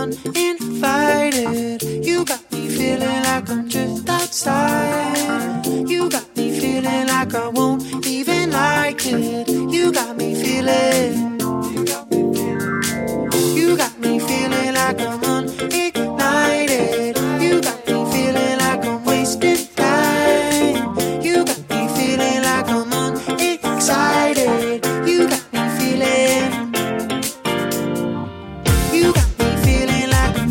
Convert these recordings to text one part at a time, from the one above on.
uninvited. You got me feeling like I'm just outside. You got me feeling like I won't even like it. You got me feeling. You got me feeling like I'm unignited. You got me feeling like I'm wasting time. You got me feeling like I'm unexcited. You got me feeling. You got me feeling like I'm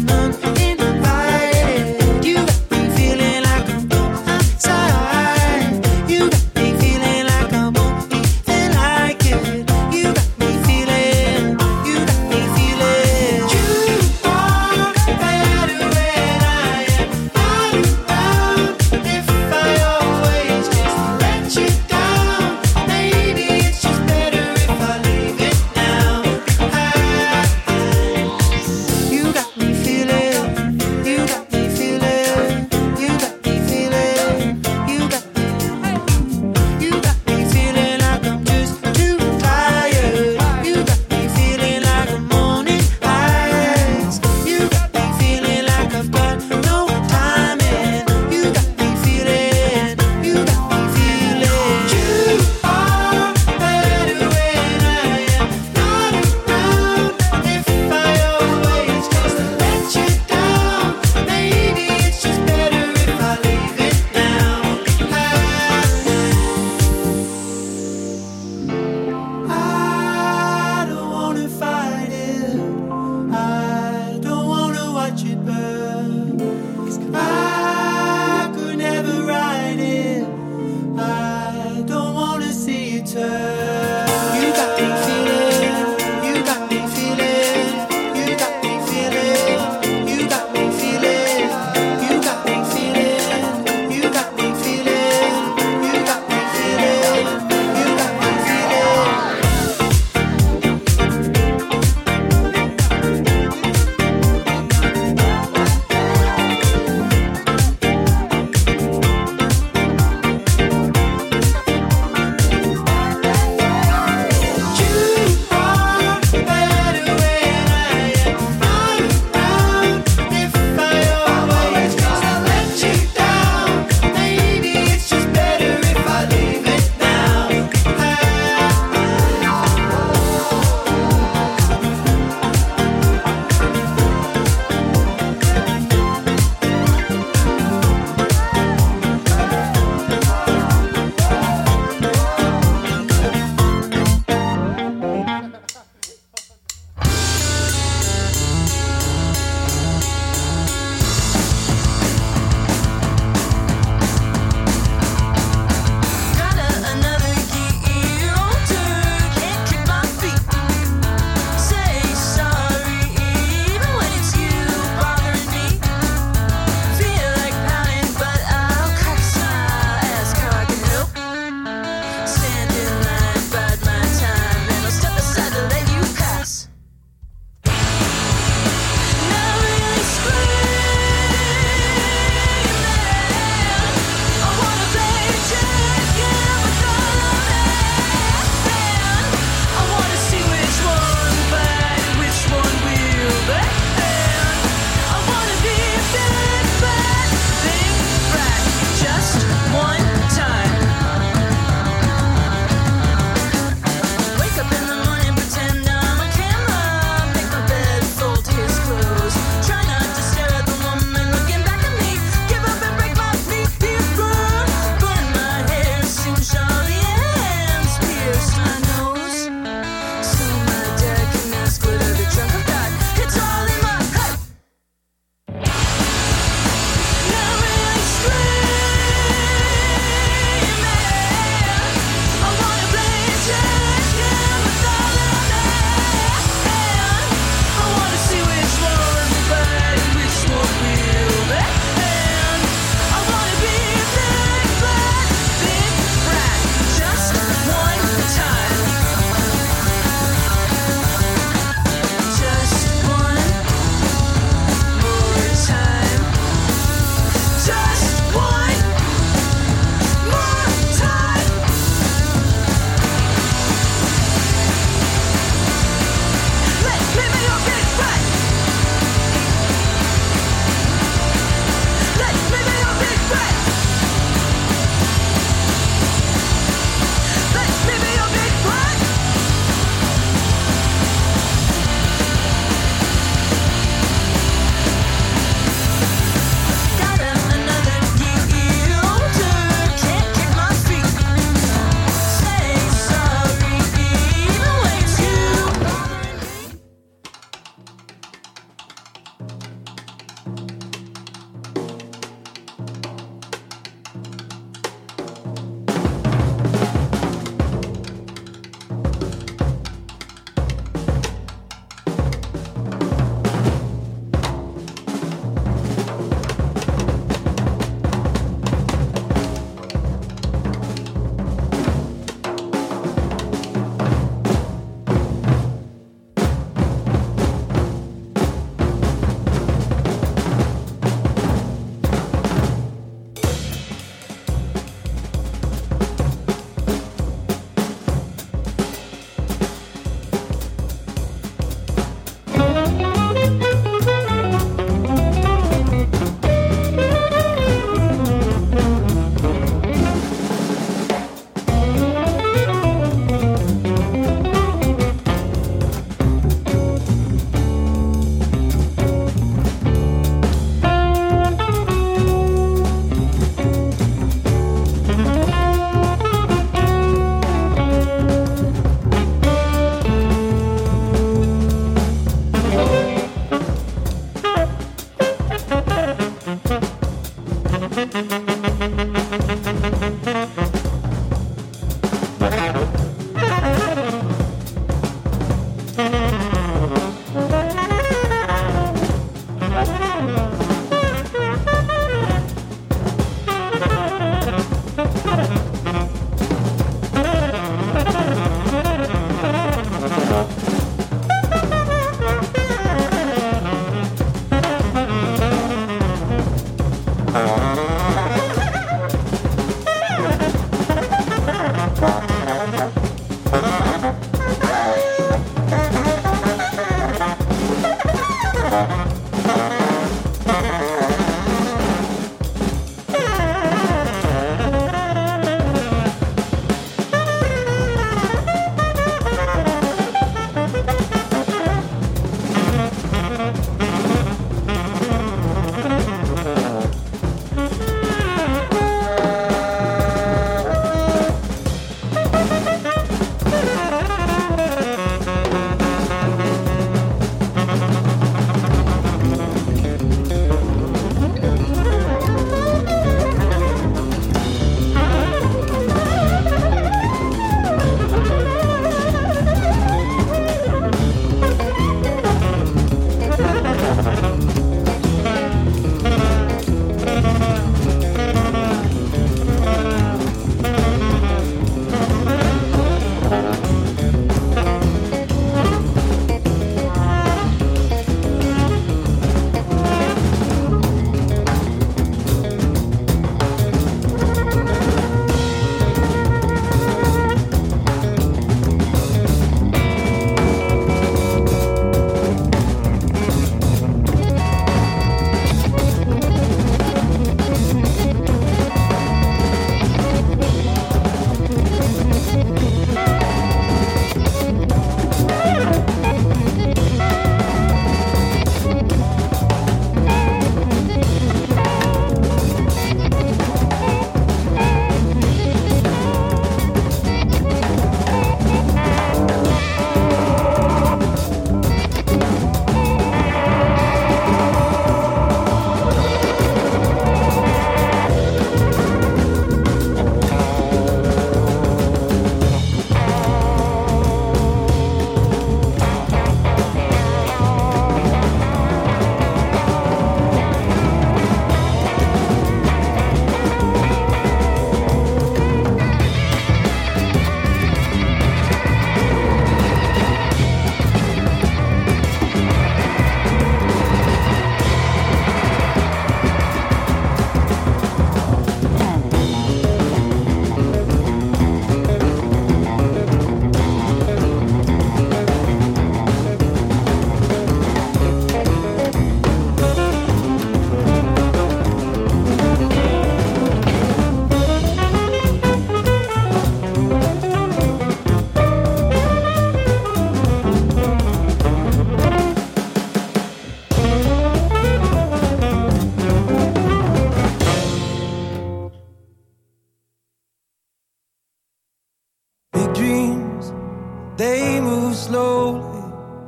They move slowly,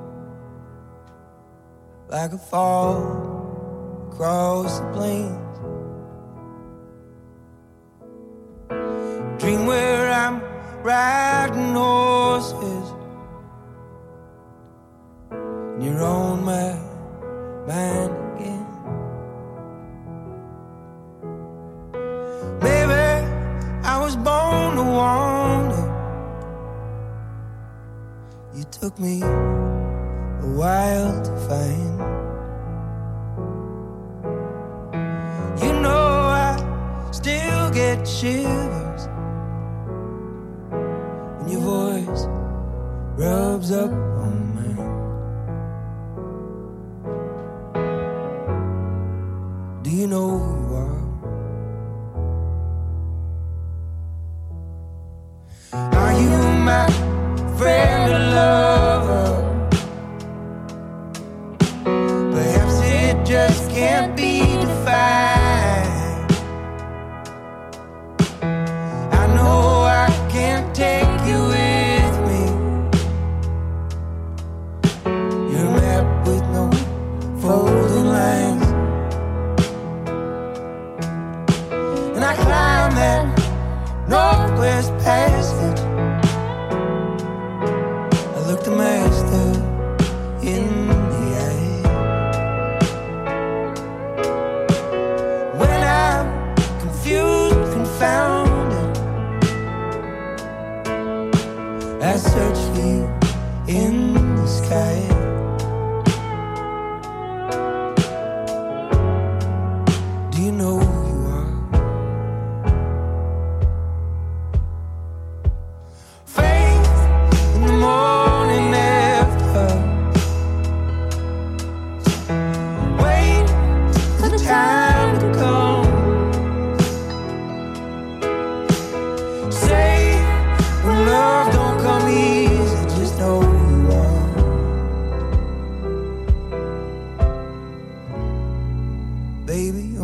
like a fall across the plains. Dream where I'm riding horses, and you're on my mind again. Maybe I was born to wander. You took me a while to find. You know I still get shivers when your voice rubs up on mine. Do you know who you are? Are you my friend or lover? Perhaps it just can't be defined. I know I can't take you with me. You're a map with no folding lines, and I climb that Northwest Passage. Look the master in the eye.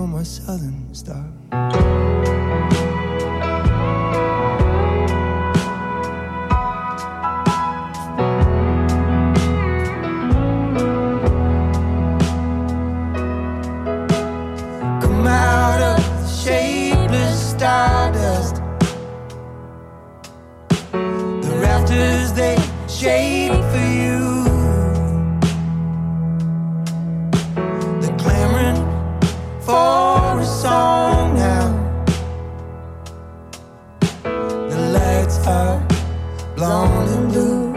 you're my southern star. Come out of the shapeless stardust. The rafters, they shade for you. They're clamoring for a song now. The lights are blown in blue.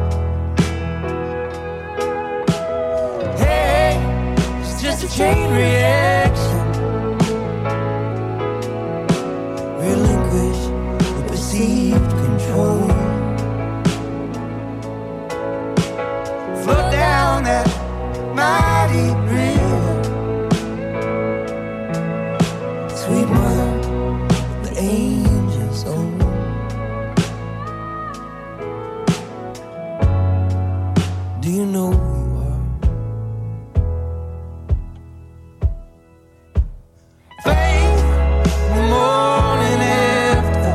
Hey, it's just a chain reaction. Relinquish the perceived control. Float down that mighty river. Sweet mother, the angels own. Do you know who you are? Faith in the morning after.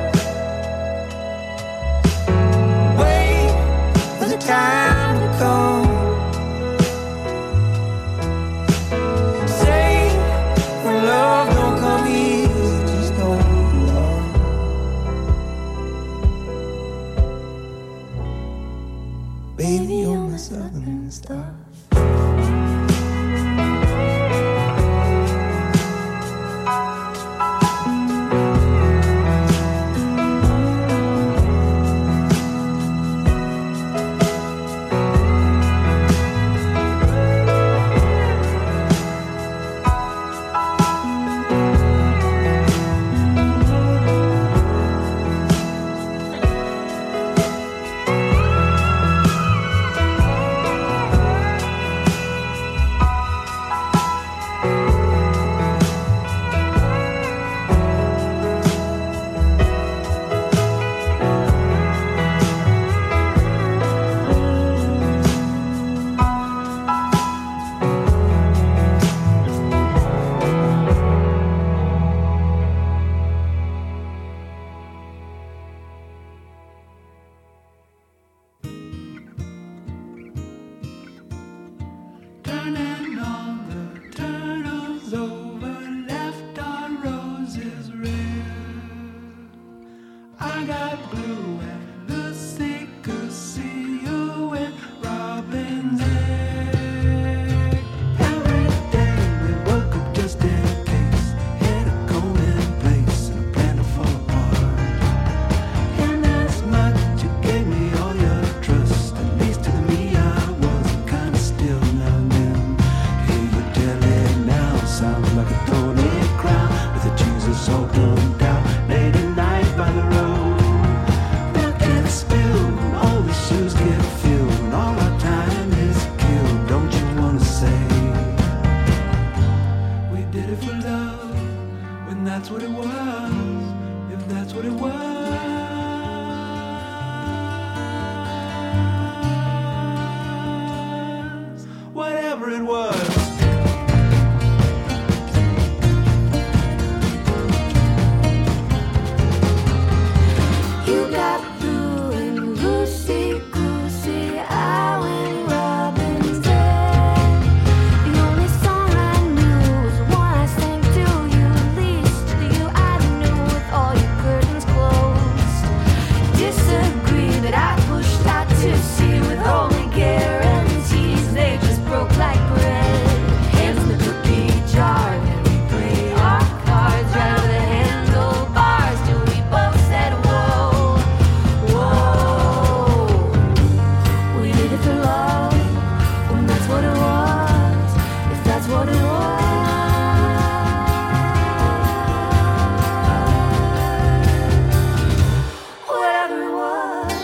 Wait for the time to come. Say when love don't come easy, just know who you are. Baby, you're my southern star. Turning all the turtles over, left our roses red. I got blue and Lucy Goosey, you and Robin's egg. Every day we woke up just in case, had a cold in place and a plan to fall apart. And as much you gave me all your trust, at least to me I was kinda still now and then. Hear you tell it now, sounds like a Tony crown with a Jesus all dumped out, late at night by the road. Milk gets spilled, all the shoes get filled, and all our time is killed. Don't you wanna say we did it for love, when that's what it was, if that's what it was? Whatever it was. You got blue and Lucy Goosey, I went Robin's egg. The only song I knew was one I sang to you, least to you I knew with all your curtains closed. Disagree that I pushed out to sea with only guarantees. They just broke like bread. Hands in the cookie jar, and we play our cards right over the handlebars till we both said whoa, whoa. We did it for love, when that's what it was, if that's what it was. Whatever it was.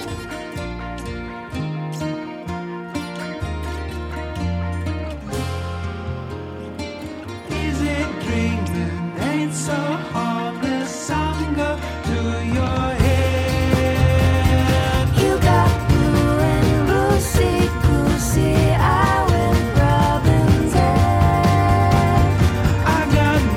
Easy dreaming ain't so harmless. I'm go to your head. You got blue and Lucy Goosey, I went Robin's egg. I got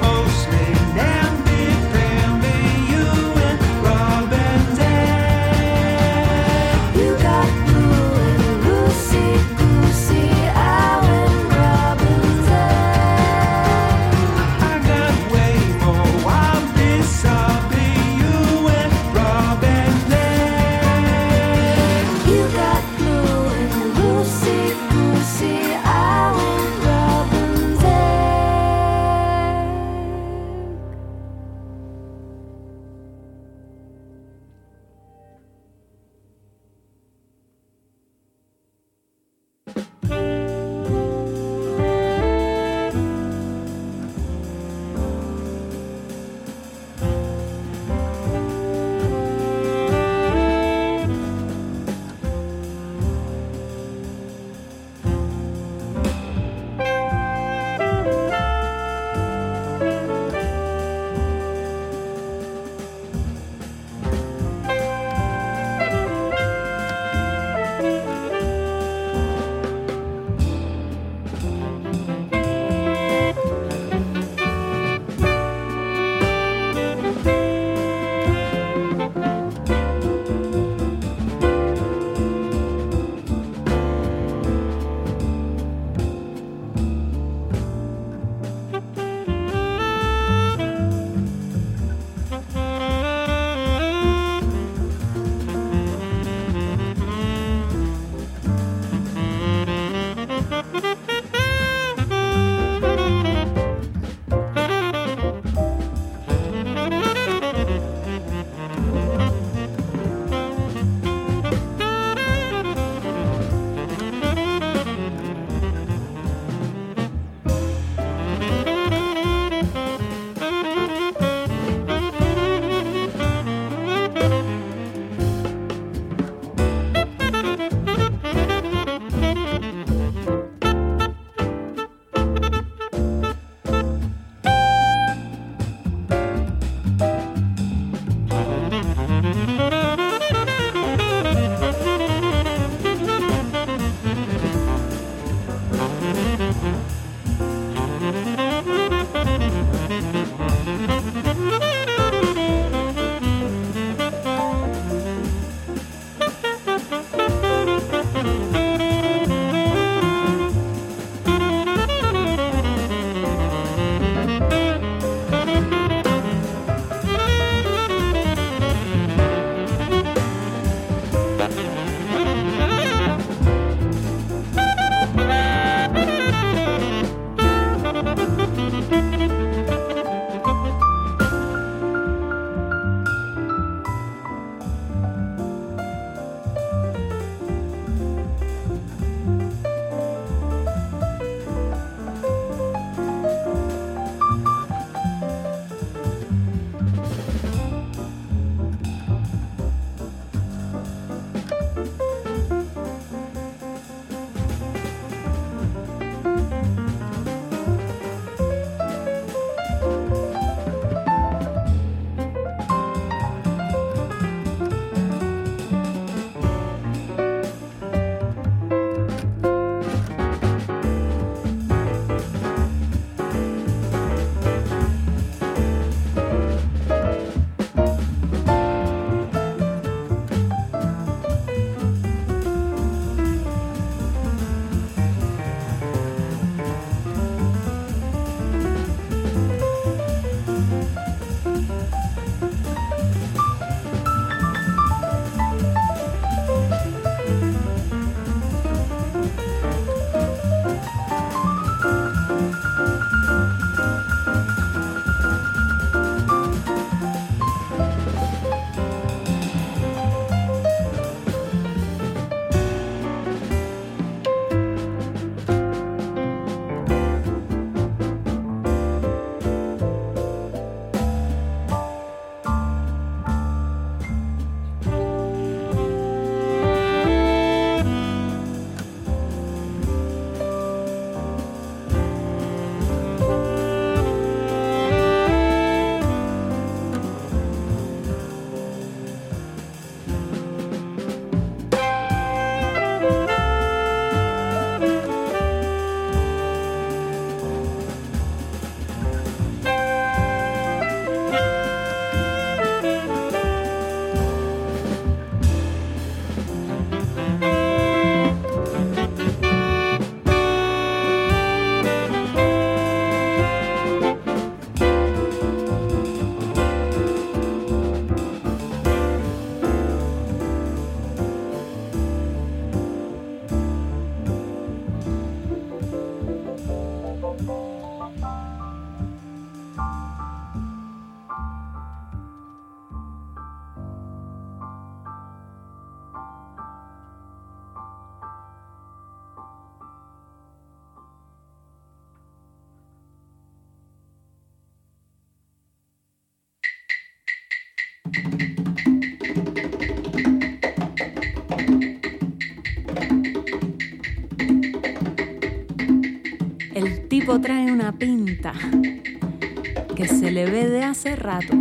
El tipo trae una pinta que se le ve de hace rato.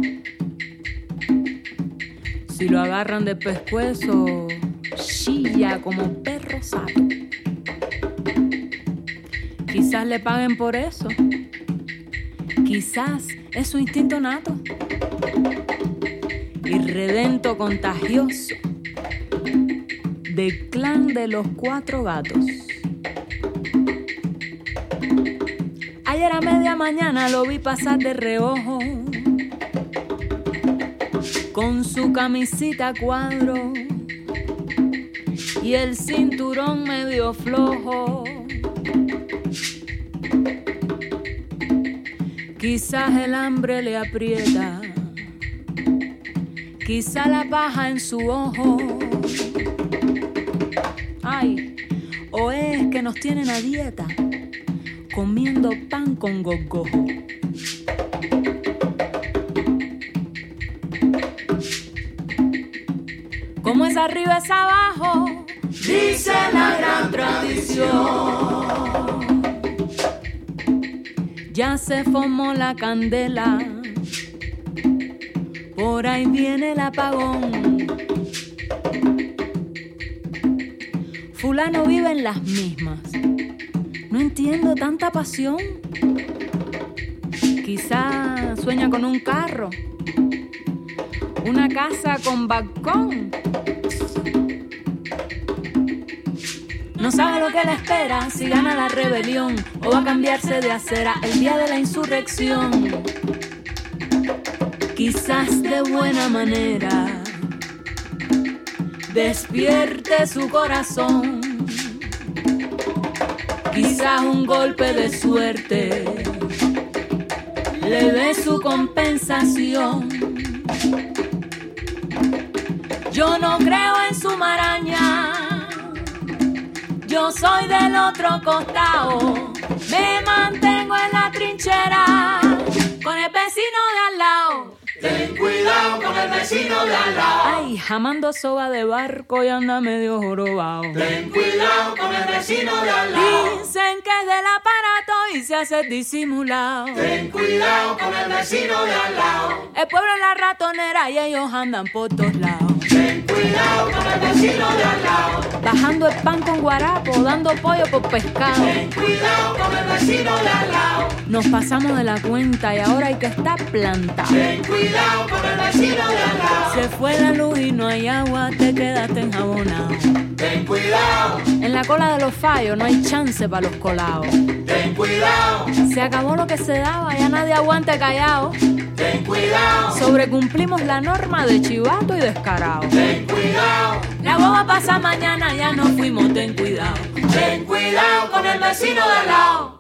Si lo agarran de pescuezo, chilla como perro sato. Quizás le paguen por eso. Quizás es su instinto nato. Irredento contagioso del clan de los 4 gatos. Ayer a media mañana lo vi pasar de reojo con su camisita a cuadro y el cinturón medio flojo. Quizás el hambre le aprieta, quizá la paja en su ojo. Ay, o es que nos tienen a dieta comiendo pan con gogojo. Como es arriba es abajo, dice la gran tradición. Ya se formó la candela, por ahí viene el apagón. Fulano vive en las mismas. No entiendo tanta pasión. Quizá sueña con un carro, una casa con balcón. No sabe lo que le espera, si gana la rebelión o va a cambiarse de acera el día de la insurrección. Quizás de buena manera despierte su corazón. Quizás un golpe de suerte le dé su compensación. Yo no creo en su maraña, yo soy del otro costado. Me mantengo en la trinchera con el vecino de al lado. Ten cuidado con el vecino de al lado. Ay, jamando soga de barco y anda medio jorobado. Ten cuidado con el vecino de al lado. Dicen que es del aparato y se hace disimulado. Ten cuidado con el vecino de al lado. El pueblo es la ratonera y ellos andan por todos lados. Ten cuidado con el vecino de al lado. Bajando el pan con guarapo, dando pollo por pescado. Ten cuidado con el vecino de al lado. Nos pasamos de la cuenta y ahora hay que estar plantado. Ten cuidado con el vecino de al lado. Se fue la luz y no hay agua, te quedaste enjabonado. Ten cuidado, En la cola de los fallos no hay chance para los colados. ten cuidado, Se acabó lo que se daba, ya nadie aguante callado. ten cuidado, Sobrecumplimos la norma de chivato y descarado. ten cuidado, La guagua pasa mañana, ya nos fuimos, ten cuidado. ten cuidado con el vecino de al lado.